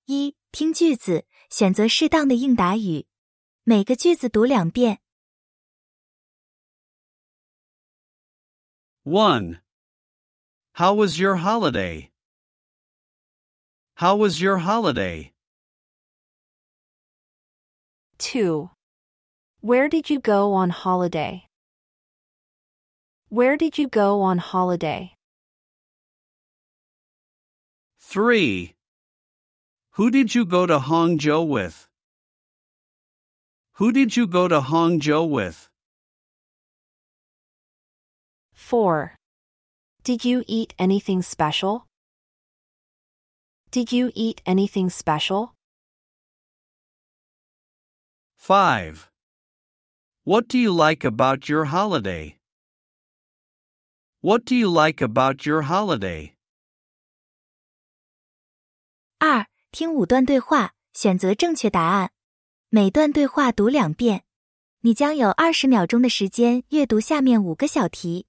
一、听句子，选择适当的应答语。每个句子读2遍。 1. How was your holiday? How was your holiday? 2. Where did you go on holiday? Where did you go on holiday? 3. Who did you go to Hangzhou with? Who did you go to Hangzhou with? 4. Did you eat anything special? Did you eat anything special? 5. What do you like about your holiday? What do you like about your holiday? 2. 听5段对话，选择正确答案。每段对话读2遍。你将有20秒钟的时间阅读下面5个小题。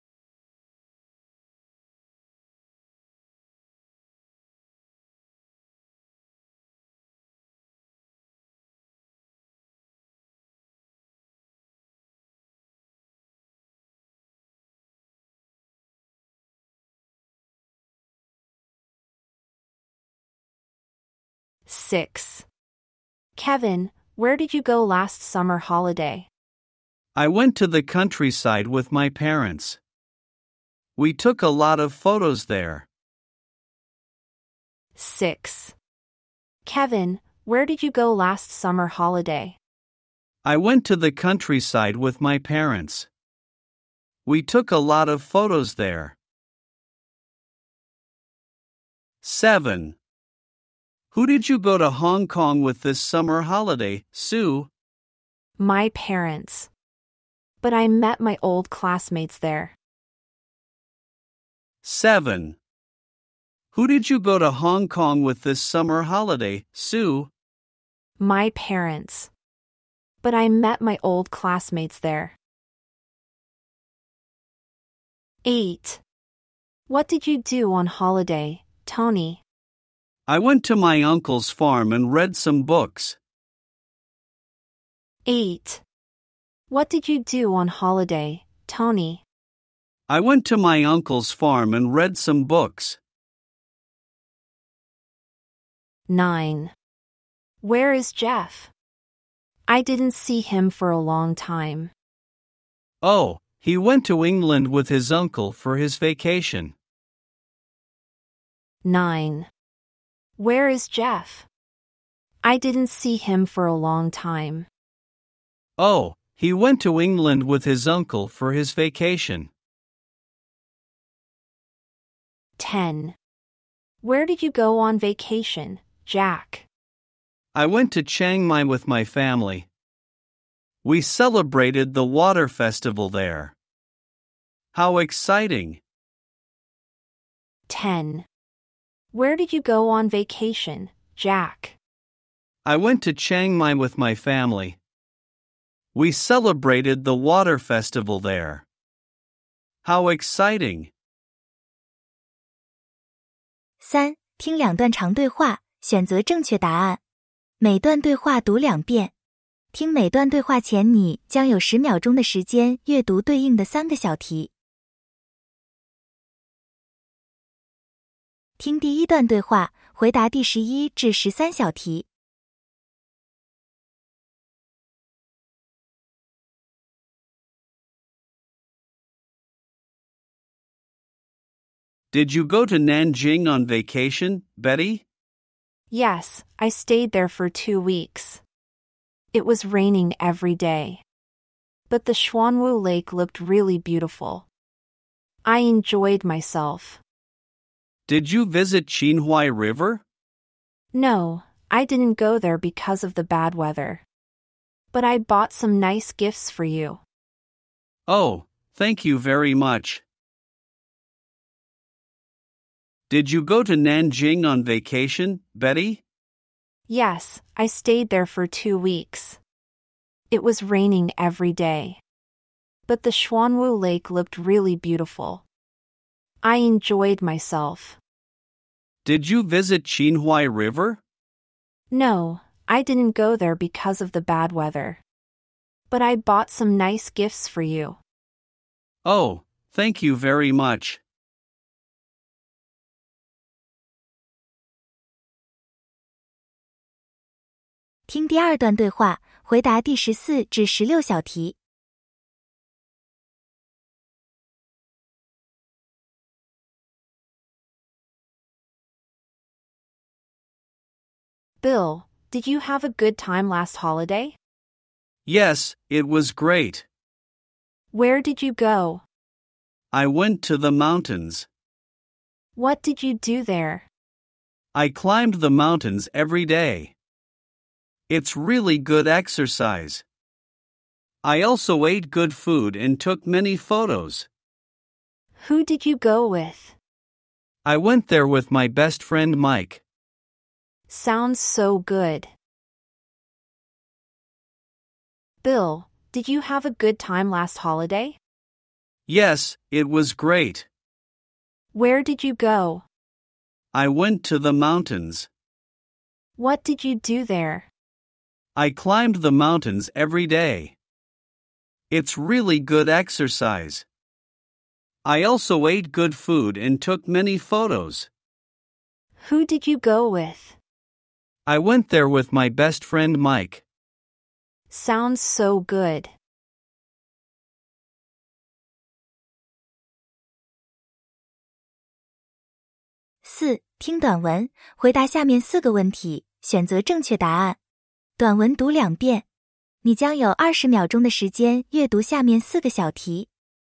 6. Kevin, where did you go last summer holiday? I went to the countryside with my parents. We took a lot of photos there. 6. Kevin, where did you go last summer holiday? I went to the countryside with my parents. We took a lot of photos there. 7. Who did you go to Hong Kong with this summer holiday, Sue? My parents. But I met my old classmates there. 7. Who did you go to Hong Kong with this summer holiday, Sue? My parents. But I met my old classmates there. 8. What did you do on holiday, Tony? I went to my uncle's farm and read some books. 8. What did you do on holiday, Tony? I went to my uncle's farm and read some books. 9. Where is Jeff? I didn't see him for a long time. Oh, he went to England with his uncle for his vacation. 9. Where is Jeff? I didn't see him for a long time. Oh, he went to England with his uncle for his vacation. 10. Where did you go on vacation, Jack? I went to Chiang Mai with my family. We celebrated the water festival there. How exciting! 10. Where did you go on vacation, Jack? I went to Chiang Mai with my family. We celebrated the water festival there. How exciting! 3. 听2段长对话，选择正确答案。每段对话读2遍。听每段对话前，你将有10秒钟的时间阅读对应的3个小题。听第1段对话，回答第11至13小题。 Did you go to Nanjing on vacation, Betty? Yes, I stayed there for 2 weeks. It was raining every day. But the Xuanwu Lake looked really beautiful. I enjoyed myself. Did you visit Qinhuai River? No, I didn't go there because of the bad weather. But I bought some nice gifts for you. Oh, thank you very much. Did you go to Nanjing on vacation, Betty? Yes, I stayed there for 2 weeks. It was raining every day. But the Xuanwu Lake looked really beautiful. I enjoyed myself. Did you visit Qinhuai River? No, I didn't go there because of the bad weather. But I bought some nice gifts for you. Oh, thank you very much. 听第二段对话，回答第14至16小题。 Bill, did you have a good time last holiday? Yes, it was great. Where did you go? I went to the mountains. What did you do there? I climbed the mountains every day. It's really good exercise. I also ate good food and took many photos. Who did you go with? I went there with my best friend Mike. Sounds so good. Bill, did you have a good time last holiday? Yes, it was great. Where did you go? I went to the mountains. What did you do there? I climbed the mountains every day. It's really good exercise. I also ate good food and took many photos. Who did you go with? I went there with my best friend Mike. Sounds so good. 4. 听短文，回答下面4个问题，选择正确答案。短文读2遍。你将有20秒钟的时间阅读下面4个小题。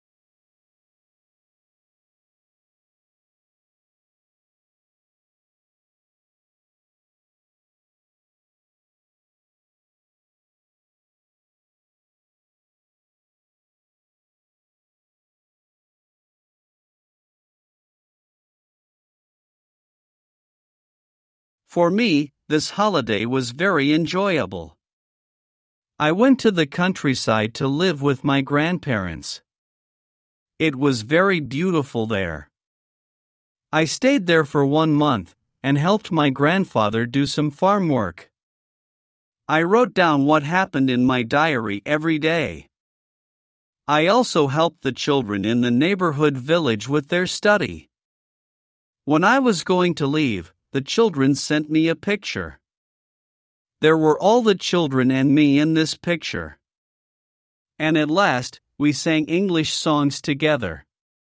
For me, this holiday was very enjoyable. I went to the countryside to live with my grandparents. It was very beautiful there. I stayed there for 1 month and helped my grandfather do some farm work. I wrote down what happened in my diary every day. I also helped the children in the neighborhood village with their study. When I was going to leave, the children sent me a picture. There were all the children and me in this picture. And at last, we sang English songs together.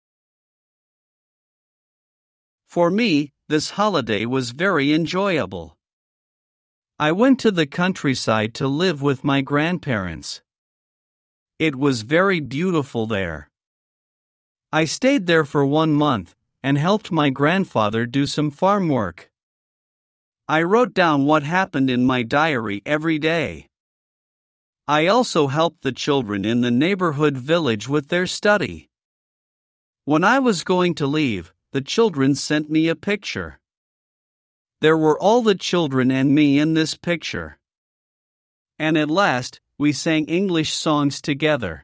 For me, this holiday was very enjoyable. I went to the countryside to live with my grandparents. It was very beautiful there. I stayed there for 1 month and helped my grandfather do some farm work. I wrote down what happened in my diary every day. I also helped the children in the neighborhood village with their study. When I was going to leave, the children sent me a picture. There were all the children and me in this picture. And at last, we sang English songs together.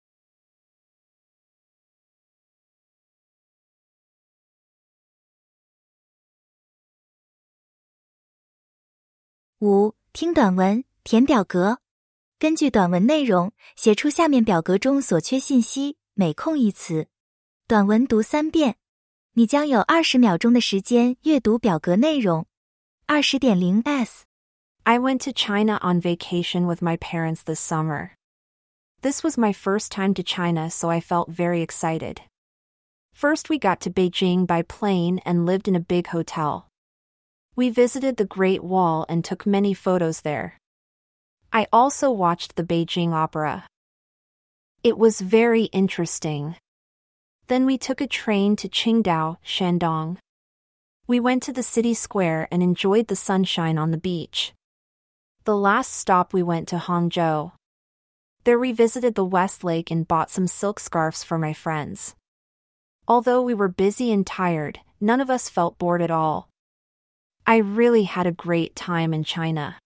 5. 听短文，填表格。根据短文内容，写出下面表格中所缺信息，每空一词。短文读3遍。你将有20秒钟的时间阅读表格内容。20.0s I went to China on vacation with my parents this summer. This was my first time to China, so I felt very excited. First, we got to Beijing by plane and lived in a big hotel. We visited the Great Wall and took many photos there. I also watched the Beijing Opera. It was very interesting. Then we took a train to Qingdao, Shandong. We went to the city square and enjoyed the sunshine on the beach. The last stop we went to Hangzhou. There we visited the West Lake and bought some silk scarves for my friends. Although we were busy and tired, none of us felt bored at all. I really had a great time in China.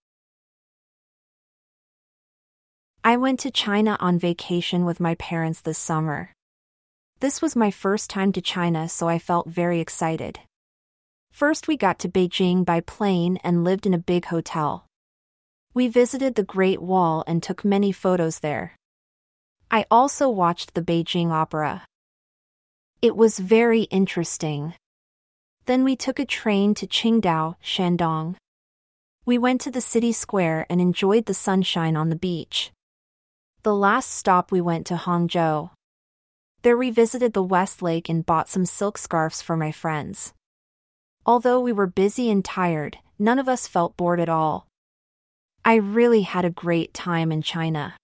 I went to China on vacation with my parents this summer. This was my first time to China, so I felt very excited. First, we got to Beijing by plane and lived in a big hotel. We visited the Great Wall and took many photos there. I also watched the Beijing Opera. It was very interesting. Then we took a train to Qingdao, Shandong. We went to the city square and enjoyed the sunshine on the beach. The last stop we went to Hangzhou. There we visited the West Lake and bought some silk scarves for my friends. Although we were busy and tired, none of us felt bored at all. I really had a great time in China.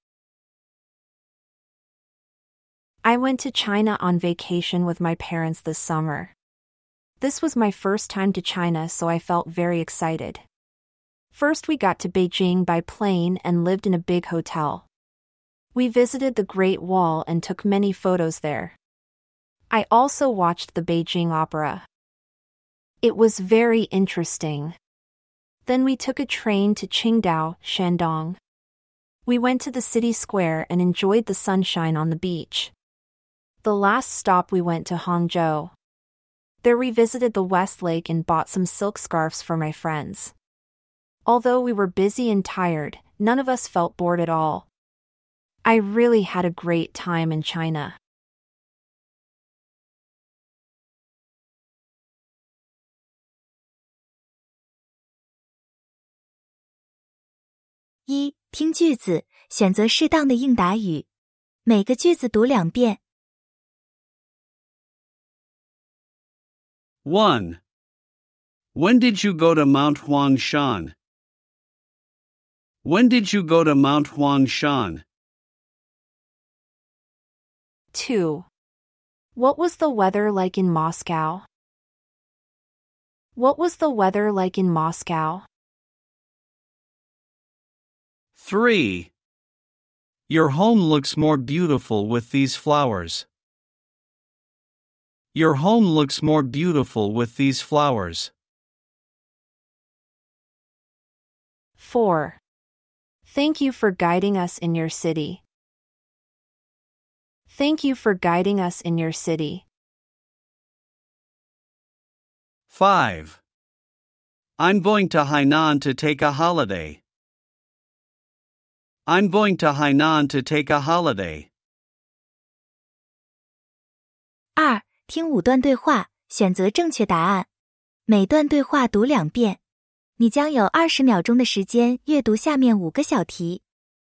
I went to China on vacation with my parents this summer. This was my first time to China, so I felt very excited. First, we got to Beijing by plane and lived in a big hotel. We visited the Great Wall and took many photos there. I also watched the Beijing Opera. It was very interesting. Then we took a train to Qingdao, Shandong. We went to the city square and enjoyed the sunshine on the beach. The last stop we went to Hangzhou. There we visited the West Lake and bought some silk scarves for my friends. Although we were busy and tired, none of us felt bored at all. I really had a great time in China. 一、听句子，选择适当的应答语。每个句子读2遍。 1. When did you go to Mount Huangshan? When did you go to Mount Huangshan? 2. What was the weather like in Moscow? What was the weather like in Moscow? 3. Your home looks more beautiful with these flowers. Your home looks more beautiful with these flowers. 4. Thank you for guiding us in your city. Thank you for guiding us in your city. 5. I'm going to Hainan to take a holiday. I'm going to Hainan to take a holiday. 2. 听5段对话，选择正确答案。每段对话读2遍。你将有20秒钟的时间阅读下面5个小题。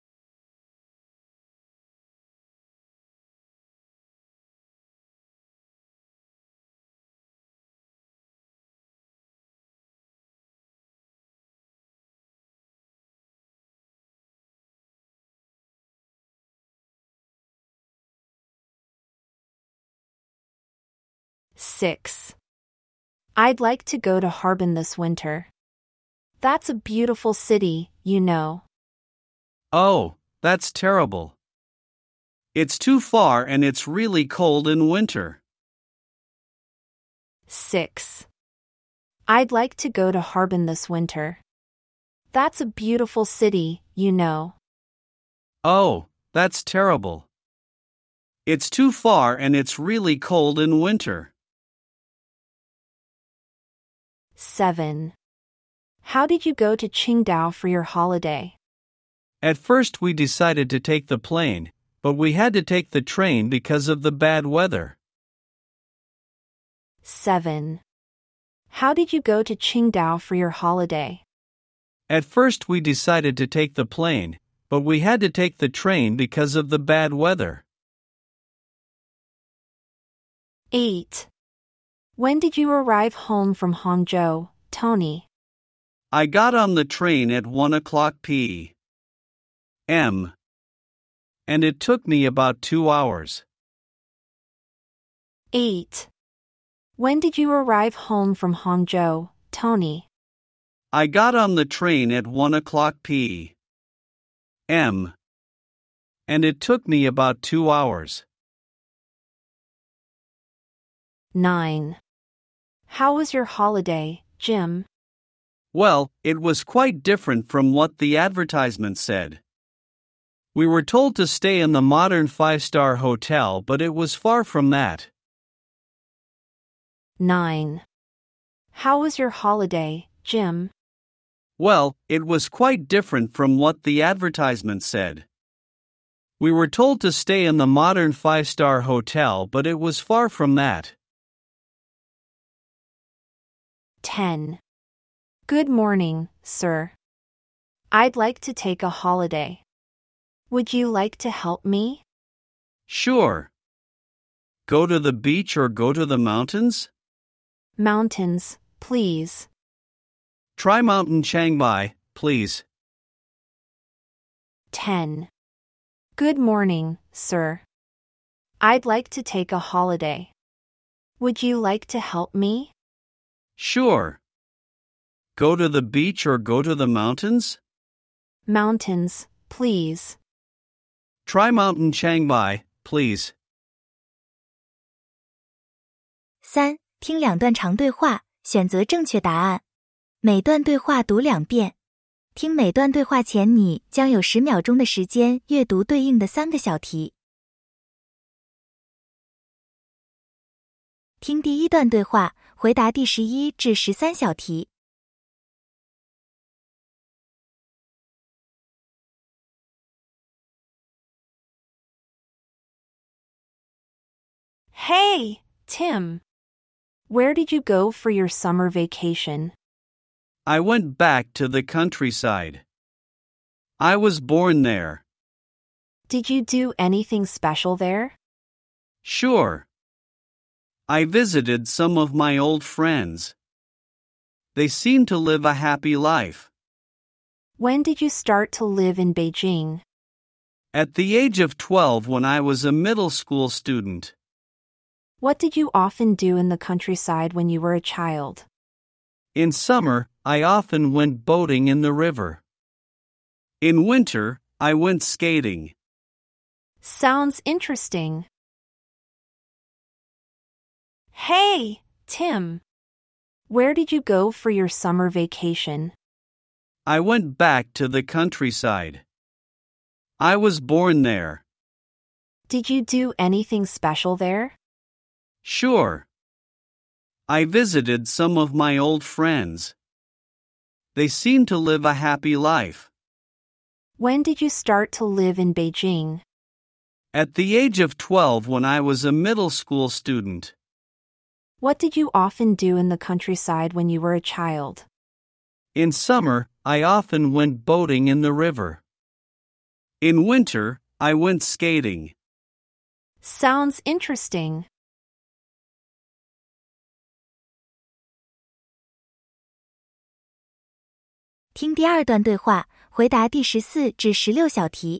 6. I'd like to go to Harbin this winter. That's a beautiful city, you know. Oh, that's terrible. It's too far and it's really cold in winter. 6. I'd like to go to Harbin this winter. That's a beautiful city, you know. Oh, that's terrible. It's too far and it's really cold in winter. 7. How did you go to Qingdao for your holiday? At first we decided to take the plane, but we had to take the train because of the bad weather. 7. How did you go to Qingdao for your holiday? At first we decided to take the plane, but we had to take the train because of the bad weather. 8. When did you arrive home from Hangzhou, Tony? I got on the train at 1 o'clock p.m. and it took me about 2 hours. 8. When did you arrive home from Hangzhou, Tony? I got on the train at 1 o'clock p.m. and it took me about 2 hours. 9. How was your holiday, Jim? Well, it was quite different from what the advertisement said. We were told to stay in the modern 5-star hotel, but it was far from that. 9. How was your holiday, Jim? Well, it was quite different from what the advertisement said. We were told to stay in the modern five-star hotel, but it was far from that. 10. Good morning, sir. I'd like to take a holiday. Would you like to help me? Sure. Go to the beach or go to the mountains? Mountains, please. Try Mountain Chiang Mai, please. 10. Good morning, sir. I'd like to take a holiday. Would you like to help me? Sure. Go to the beach or go to the mountains? Mountains, please. Try Mountain Chiang Mai, please. 3. 听两段长对话，选择正确答案。每段对话读2遍。听每段对话前，你将有10秒钟的时间阅读对应的3个小题。听第一段对话，回答第11至13小题。 Hey, Tim. Where did you go for your summer vacation? I went back to the countryside. I was born there. Did you do anything special there? Sure. I visited some of my old friends. They seem to live a happy life. When did you start to live in Beijing? At the age of 12 when I was a middle school student. What did you often do in the countryside when you were a child? In summer, I often went boating in the river. In winter, I went skating. Sounds interesting. Hey, Tim. Where did you go for your summer vacation? I went back to the countryside. I was born there. Did you do anything special there? Sure. I visited some of my old friends. They seem to live a happy life. When did you start to live in Beijing? At the age of 12 when I was a middle school student. What did you often do in the countryside when you were a child? In summer, I often went boating in the river. In winter, I went skating. Sounds interesting. “听第二段对话，回答第14至16小题。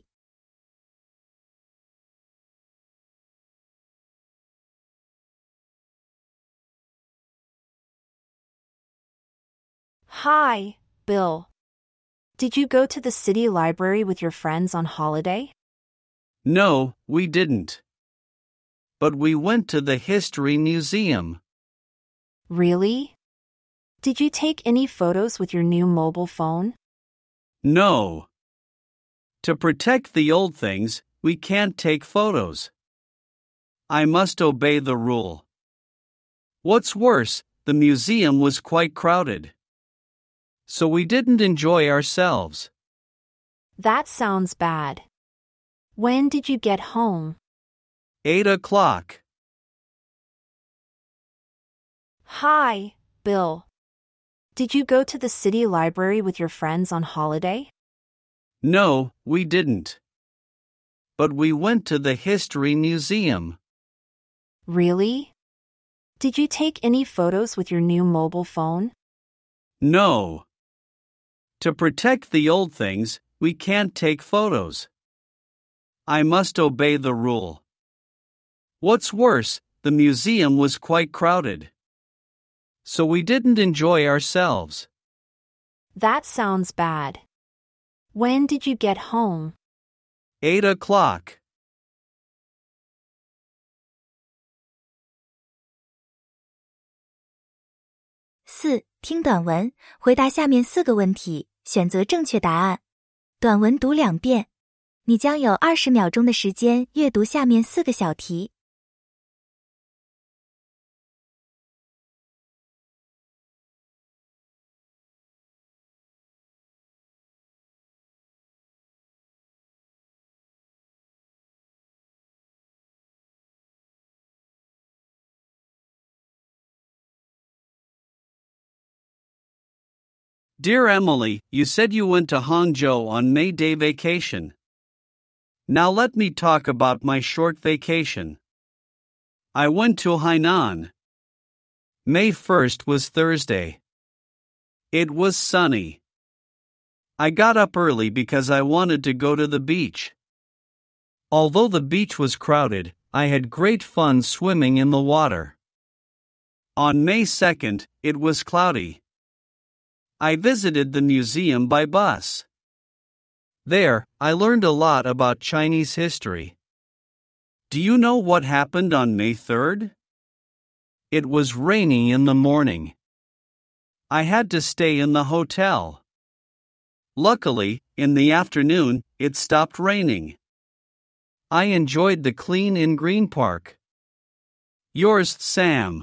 Hi, Bill. Did you go to the city library with your friends on holiday? No, we didn't. But we went to the History Museum. Really? Did you take any photos with your new mobile phone? No. To protect the old things, we can't take photos. I must obey the rule. What's worse, the museum was quite crowded. So we didn't enjoy ourselves. That sounds bad. When did you get home? 8 o'clock. Hi, Bill. Did you go to the city library with your friends on holiday? No, we didn't. But we went to the History Museum. Really? Did you take any photos with your new mobile phone? No. To protect the old things, we can't take photos. I must obey the rule. What's worse, the museum was quite crowded. So we didn't enjoy ourselves. That sounds bad. When did you get home? 8 o'clock. 4. 听短文，回答下面4个问题，选择正确答案。短文读2遍。你将有20秒钟的时间阅读下面4个小题。 Dear Emily, you said you went to Hangzhou on May Day vacation. Now let me talk about my short vacation. I went to Hainan. May 1st was Thursday. It was sunny. I got up early because I wanted to go to the beach. Although the beach was crowded, I had great fun swimming in the water. On May 2nd, it was cloudy. I visited the museum by bus. There, I learned a lot about Chinese history. Do you know what happened on May 3rd? It was raining in the morning. I had to stay in the hotel. Luckily, in the afternoon, it stopped raining. I enjoyed the clean and green park. Yours, Sam.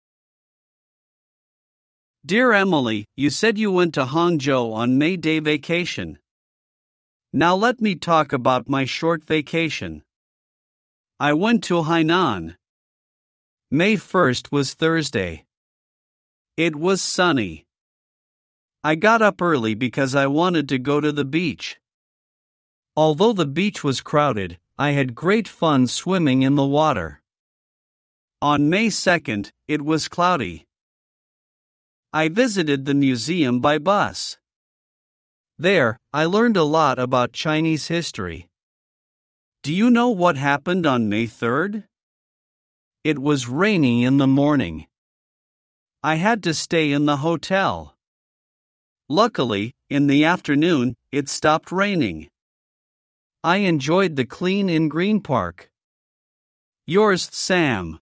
Dear Emily, you said you went to Hangzhou on May Day vacation. Now let me talk about my short vacation. I went to Hainan. May 1st was Thursday. It was sunny. I got up early because I wanted to go to the beach. Although the beach was crowded, I had great fun swimming in the water. On May 2nd, it was cloudy. I visited the museum by bus. There, I learned a lot about Chinese history. Do you know what happened on May 3rd? It was raining in the morning. I had to stay in the hotel. Luckily, in the afternoon, it stopped raining. I enjoyed the clean and green park. Yours, Sam.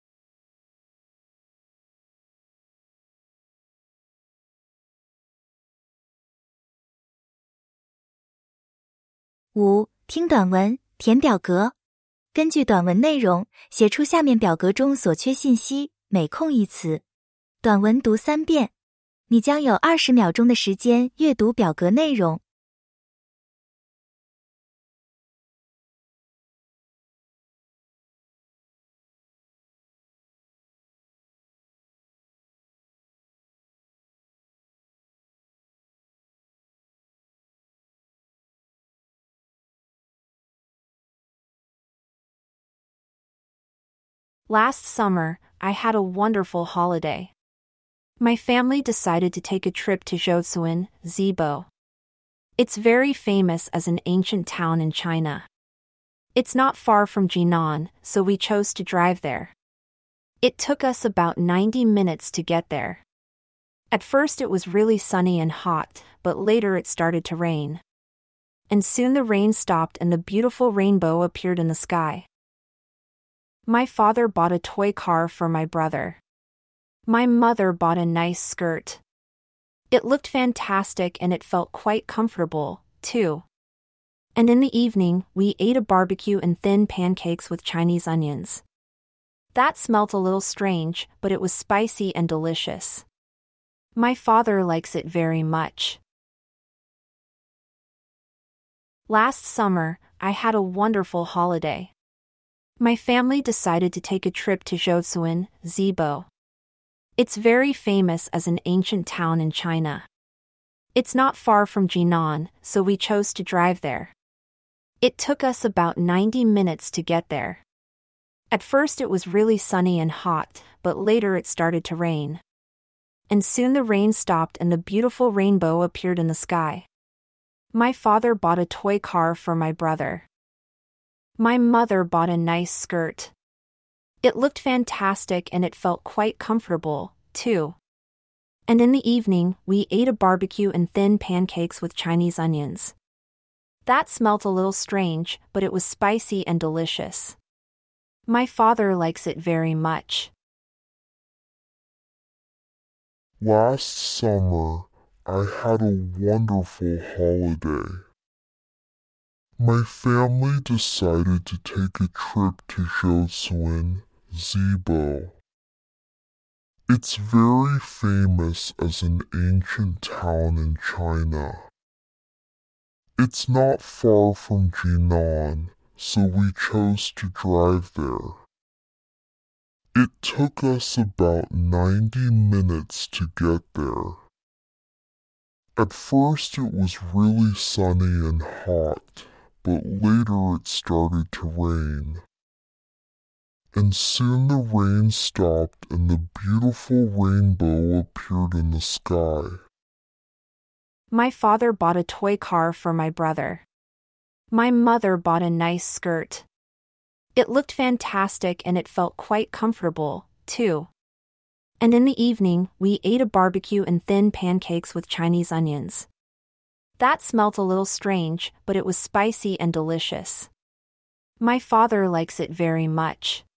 5. 听短文，填表格。根据短文内容，写出下面表格中所缺信息，每空一词。短文读3遍。你将有20秒钟的时间阅读表格内容。 Last summer, I had a wonderful holiday. My family decided to take a trip to Zhoushuan, Zibo. It's very famous as an ancient town in China. It's not far from Jinan, so we chose to drive there. It took us about 90 minutes to get there. At first it was really sunny and hot, but later it started to rain. And soon the rain stopped and a beautiful rainbow appeared in the sky. My father bought a toy car for my brother. My mother bought a nice skirt. It looked fantastic and it felt quite comfortable, too. And in the evening, we ate a barbecue and thin pancakes with Chinese onions. That smelt a little strange, but it was spicy and delicious. My father likes it very much. Last summer, I had a wonderful holiday. My family decided to take a trip to Zhoushuan, Zibo. It's very famous as an ancient town in China. It's not far from Jinan, so we chose to drive there. It took us about 90 minutes to get there. At first it was really sunny and hot, but later it started to rain. And soon the rain stopped and a beautiful rainbow appeared in the sky. My father bought a toy car for my brother. My mother bought a nice skirt. It looked fantastic and it felt quite comfortable, too. And in the evening, we ate a barbecue and thin pancakes with Chinese onions. That smelt a little strange, but it was spicy and delicious. My father likes it very much. Last summer, I had a wonderful holiday. My family decided to take a trip to Zhoushuan, Zibo. It's very famous as an ancient town in China. It's not far from Jinan, so we chose to drive there. It took us about 90 minutes to get there. At first it was really sunny and hot, but later it started to rain. And soon the rain stopped and the beautiful rainbow appeared in the sky. My father bought a toy car for my brother. My mother bought a nice skirt. It looked fantastic and it felt quite comfortable, too. And in the evening, we ate a barbecue and thin pancakes with Chinese onions. That smelt a little strange, but it was spicy and delicious. My father likes it very much.